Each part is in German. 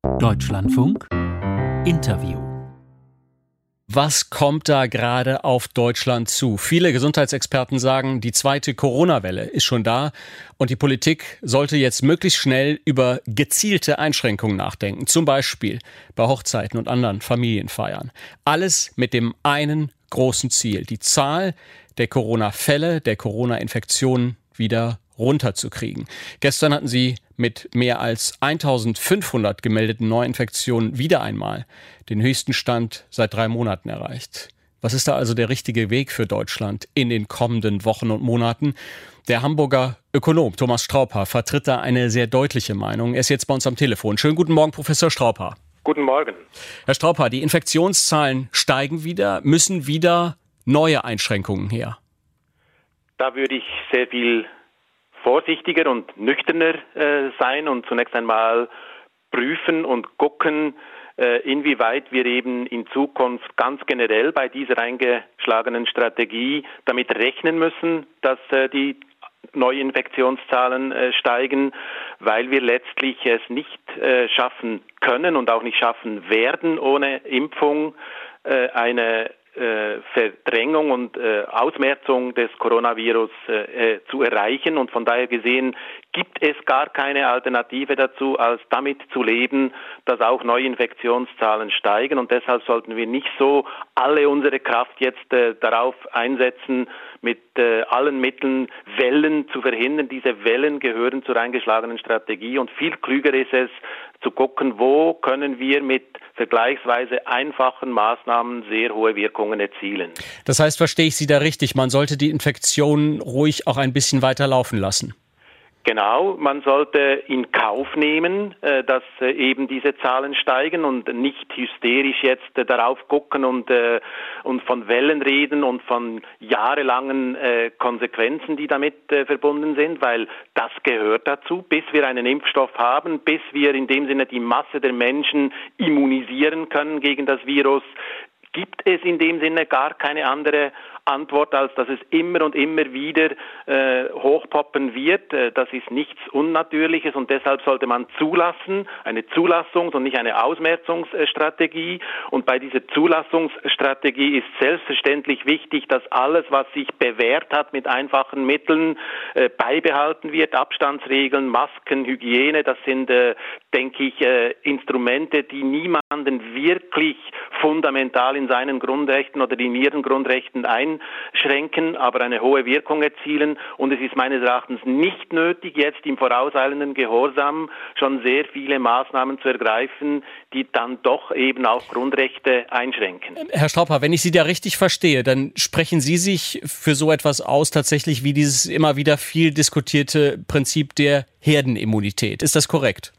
Deutschlandfunk Interview. Was kommt da gerade auf Deutschland zu? Viele Gesundheitsexperten sagen, die zweite Corona-Welle ist schon da und die Politik sollte jetzt möglichst schnell über gezielte Einschränkungen nachdenken. Zum Beispiel bei Hochzeiten und anderen Familienfeiern. Alles mit dem einen großen Ziel: die Zahl der Corona-Fälle, der Corona-Infektionen wieder runterzukriegen. Gestern hatten sie mit mehr als 1500 gemeldeten Neuinfektionen wieder einmal den höchsten Stand seit 3 Monaten erreicht. Was ist da also der richtige Weg für Deutschland in den kommenden Wochen und Monaten? Der Hamburger Ökonom Thomas Straubhaar vertritt da eine sehr deutliche Meinung. Er ist jetzt bei uns am Telefon. Schönen guten Morgen, Professor Straubhaar. Guten Morgen. Herr Straubhaar, die Infektionszahlen steigen wieder, müssen wieder neue Einschränkungen her? Da würde ich sehr viel vorsichtiger und nüchterner sein und zunächst einmal prüfen und gucken, inwieweit wir eben in Zukunft ganz generell bei dieser eingeschlagenen Strategie damit rechnen müssen, dass die Neuinfektionszahlen steigen, weil wir letztlich es nicht schaffen können und auch nicht schaffen werden, ohne Impfung eine Verdrängung und Ausmerzung des Coronavirus zu erreichen. Und von daher gesehen gibt es gar keine Alternative dazu, als damit zu leben, dass auch Neuinfektionszahlen steigen. Und deshalb sollten wir nicht so alle unsere Kraft jetzt darauf einsetzen, mit allen Mitteln Wellen zu verhindern. Diese Wellen gehören zur eingeschlagenen Strategie. Und viel klüger ist es, zu gucken, wo können wir mit vergleichsweise einfachen Maßnahmen sehr hohe Wirkungen erzielen. Das heißt, verstehe ich Sie da richtig, man sollte die Infektion ruhig auch ein bisschen weiter laufen lassen? Genau, man sollte in Kauf nehmen, dass eben diese Zahlen steigen und nicht hysterisch jetzt darauf gucken und von Wellen reden und von jahrelangen Konsequenzen, die damit verbunden sind, weil das gehört dazu, bis wir einen Impfstoff haben, bis wir in dem Sinne die Masse der Menschen immunisieren können gegen das Virus. Gibt es in dem Sinne gar keine andere Antwort, als dass es immer und immer wieder hochpoppen wird. Das ist nichts Unnatürliches und deshalb sollte man zulassen, eine Zulassungs- und nicht eine Ausmerzungsstrategie. Und bei dieser Zulassungsstrategie ist selbstverständlich wichtig, dass alles, was sich bewährt hat mit einfachen Mitteln, beibehalten wird. Abstandsregeln, Masken, Hygiene, das sind, denke ich, Instrumente, die niemanden wirklich fundamental in seinen Grundrechten oder in ihren Grundrechten einschränken, aber eine hohe Wirkung erzielen. Und es ist meines Erachtens nicht nötig, jetzt im vorauseilenden Gehorsam schon sehr viele Maßnahmen zu ergreifen, die dann doch eben auch Grundrechte einschränken. Herr Straubhaar, wenn ich Sie da richtig verstehe, dann sprechen Sie sich für so etwas aus, tatsächlich wie dieses immer wieder viel diskutierte Prinzip der Herdenimmunität. Ist das korrekt?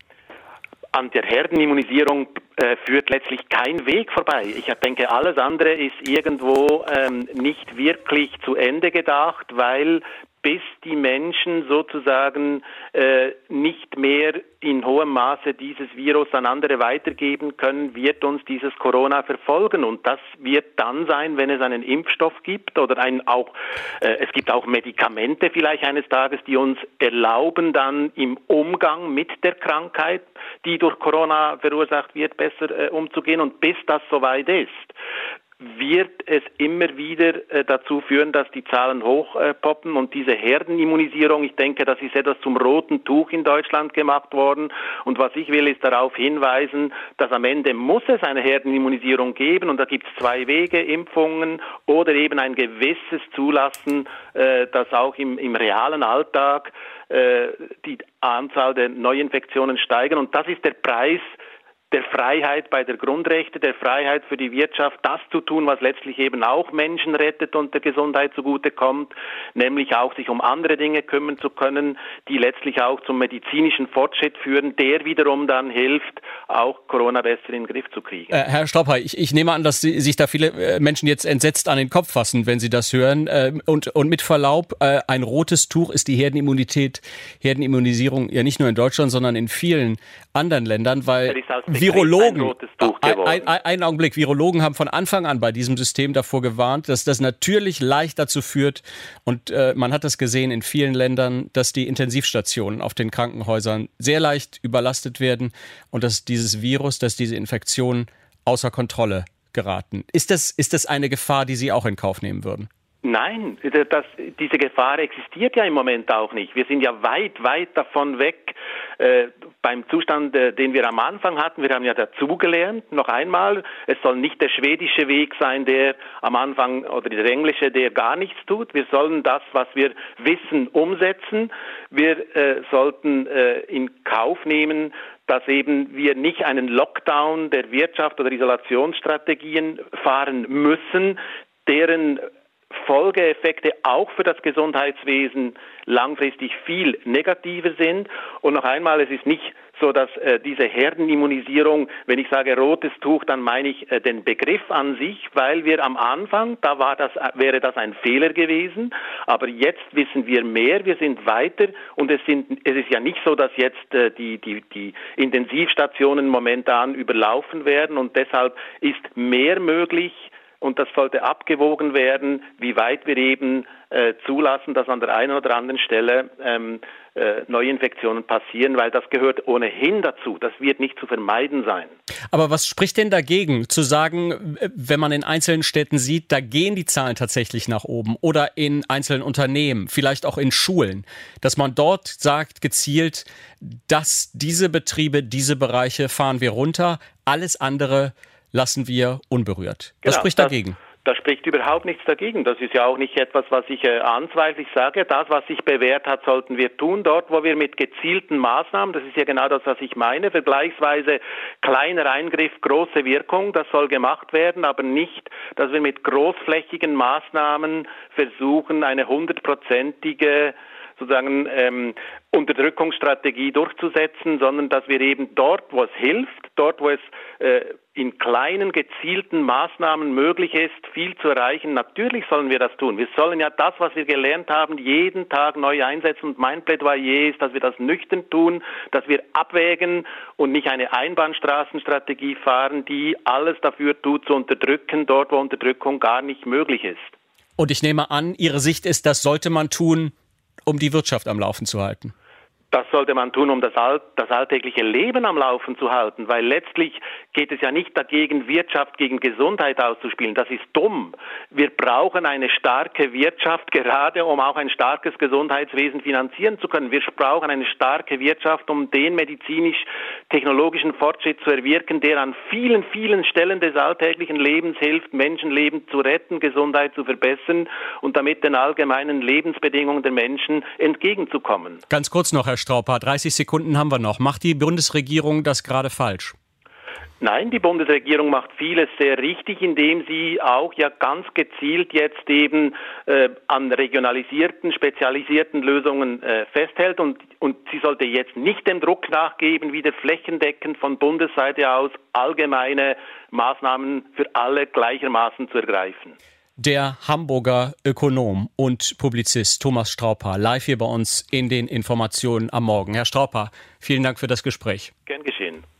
An der Herdenimmunisierung führt letztlich kein Weg vorbei. Ich denke, alles andere ist irgendwo nicht wirklich zu Ende gedacht, weil bis die Menschen sozusagen nicht mehr in hohem Maße dieses Virus an andere weitergeben können, wird uns dieses Corona verfolgen. Und das wird dann sein, wenn es einen Impfstoff gibt oder es gibt auch Medikamente vielleicht eines Tages, die uns erlauben, dann im Umgang mit der Krankheit, die durch Corona verursacht wird, besser umzugehen. Und bis das soweit ist, wird es immer wieder dazu führen, dass die Zahlen hochpoppen und diese Herdenimmunisierung, ich denke, das ist etwas zum roten Tuch in Deutschland gemacht worden und was ich will, ist darauf hinweisen, dass am Ende muss es eine Herdenimmunisierung geben und da gibt es 2 Wege, Impfungen oder eben ein gewisses Zulassen, dass auch im realen Alltag die Anzahl der Neuinfektionen steigen und das ist der Preis der Freiheit bei der Grundrechte, der Freiheit für die Wirtschaft, das zu tun, was letztlich eben auch Menschen rettet und der Gesundheit zugutekommt, nämlich auch sich um andere Dinge kümmern zu können, die letztlich auch zum medizinischen Fortschritt führen, der wiederum dann hilft, auch Corona besser in den Griff zu kriegen. Herr Straubhaar, ich nehme an, dass sich da viele Menschen jetzt entsetzt an den Kopf fassen, wenn sie das hören. Und mit Verlaub, ein rotes Tuch ist die Herdenimmunisierung ja nicht nur in Deutschland, sondern in vielen anderen Ländern, weil Virologen, ein rotes Tuch geworden. Einen Augenblick, Virologen haben von Anfang an bei diesem System davor gewarnt, dass das natürlich leicht dazu führt, und man hat das gesehen in vielen Ländern, dass die Intensivstationen auf den Krankenhäusern sehr leicht überlastet werden und dass dieses Virus, dass diese Infektionen außer Kontrolle geraten. Ist das eine Gefahr, die Sie auch in Kauf nehmen würden? Nein, diese Gefahr existiert ja im Moment auch nicht. Wir sind ja weit, weit davon weg beim Zustand, den wir am Anfang hatten. Wir haben ja dazugelernt, noch einmal, es soll nicht der schwedische Weg sein, der am Anfang, oder der englische, der gar nichts tut. Wir sollen das, was wir wissen, umsetzen. Wir sollten in Kauf nehmen, dass eben wir nicht einen Lockdown der Wirtschaft oder Isolationsstrategien fahren müssen, deren Folgeeffekte auch für das Gesundheitswesen langfristig viel negativer sind. Und noch einmal, es ist nicht so, dass diese Herdenimmunisierung, wenn ich sage rotes Tuch, dann meine ich den Begriff an sich, weil wir am Anfang, wäre das ein Fehler gewesen, aber jetzt wissen wir mehr, wir sind weiter und es ist ja nicht so, dass jetzt die Intensivstationen momentan überlaufen werden und deshalb ist mehr möglich. Und das sollte abgewogen werden, wie weit wir eben zulassen, dass an der einen oder anderen Stelle Neuinfektionen passieren, weil das gehört ohnehin dazu. Das wird nicht zu vermeiden sein. Aber was spricht denn dagegen, zu sagen, wenn man in einzelnen Städten sieht, da gehen die Zahlen tatsächlich nach oben oder in einzelnen Unternehmen, vielleicht auch in Schulen, dass man dort sagt, gezielt, dass diese Betriebe, diese Bereiche fahren wir runter, alles andere lassen wir unberührt. Was spricht dagegen? Da spricht überhaupt nichts dagegen. Das ist ja auch nicht etwas, was ich anzweifle. Ich sage, das, was sich bewährt hat, sollten wir tun. Dort, wo wir mit gezielten Maßnahmen, das ist ja genau das, was ich meine, vergleichsweise kleiner Eingriff, große Wirkung, das soll gemacht werden, aber nicht, dass wir mit großflächigen Maßnahmen versuchen, eine 100-prozentige sozusagen Unterdrückungsstrategie durchzusetzen, sondern dass wir eben dort, wo es hilft, dort, wo es in kleinen, gezielten Maßnahmen möglich ist, viel zu erreichen. Natürlich sollen wir das tun. Wir sollen ja das, was wir gelernt haben, jeden Tag neu einsetzen. Und mein Plädoyer ist, dass wir das nüchtern tun, dass wir abwägen und nicht eine Einbahnstraßenstrategie fahren, die alles dafür tut, zu unterdrücken, dort, wo Unterdrückung gar nicht möglich ist. Und ich nehme an, Ihre Sicht ist, das sollte man tun, um die Wirtschaft am Laufen zu halten. Das sollte man tun, um das alltägliche Leben am Laufen zu halten, weil letztlich geht es ja nicht dagegen, Wirtschaft gegen Gesundheit auszuspielen. Das ist dumm. Wir brauchen eine starke Wirtschaft, gerade um auch ein starkes Gesundheitswesen finanzieren zu können. Wir brauchen eine starke Wirtschaft, um den medizinisch-technologischen Fortschritt zu erwirken, der an vielen, vielen Stellen des alltäglichen Lebens hilft, Menschenleben zu retten, Gesundheit zu verbessern und damit den allgemeinen Lebensbedingungen der Menschen entgegenzukommen. Ganz kurz noch, Herr Strauper, 30 Sekunden haben wir noch. Macht die Bundesregierung das gerade falsch? Nein, die Bundesregierung macht vieles sehr richtig, indem sie auch ja ganz gezielt jetzt eben an regionalisierten, spezialisierten Lösungen festhält und sie sollte jetzt nicht dem Druck nachgeben, wieder flächendeckend von Bundesseite aus allgemeine Maßnahmen für alle gleichermaßen zu ergreifen. Der Hamburger Ökonom und Publizist Thomas Strauper, live hier bei uns in den Informationen am Morgen. Herr Strauper, vielen Dank für das Gespräch. Gern geschehen.